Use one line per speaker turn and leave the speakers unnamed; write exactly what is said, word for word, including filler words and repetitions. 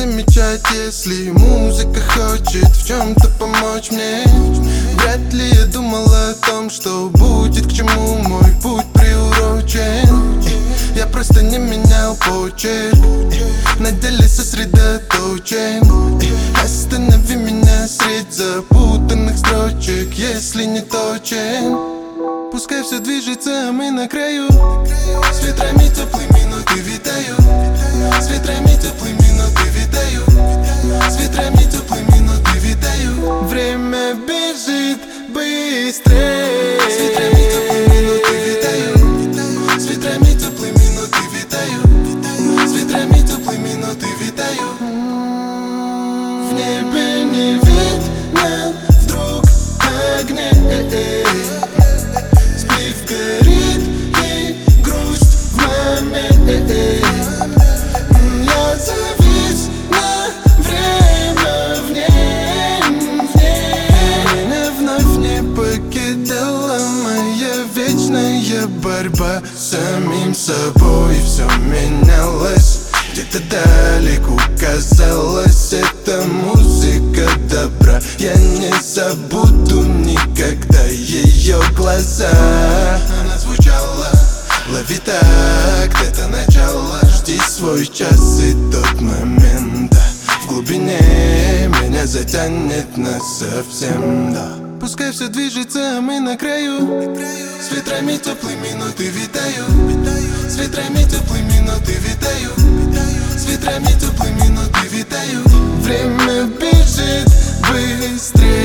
замечать, если музыка хочет в чем-то помочь мне. Вряд ли я думал о том, что будет, к чему мой путь приурочен. Я просто не менял почерк, на деле сосредоточен. Останови меня средь запутанных строчек, если не точен. Пускай все движется, а мы на краю. С ветрами теплыми ноты витаю. С ветрами теплыми ноты витаю. С ветрами теплыми ноты витаю. Время бежит быстрее. С ветрами теплыми ноты витаю. С ветрами теплыми ноты витаю. С ветрами теплыми ноты витаю. В небе не видно вдруг огня. Горит и грусть в момент. Я завис на время в ней, в ней. Меня вновь не покидала моя вечная борьба с самим собой. Все менялось, где-то далеко казалось, это музыка добра. Я не забуду никогда ее глаза. Она звучала, лови так, это начало. Жди свой час и тот момент, да. В глубине меня затянет насовсем, да. Пускай все движется, а мы на краю. С ветрами теплыми ноты витаю. С ветрами теплыми ноты витаю. С ветрами теплыми ноты витаю. Время бежит быстрее.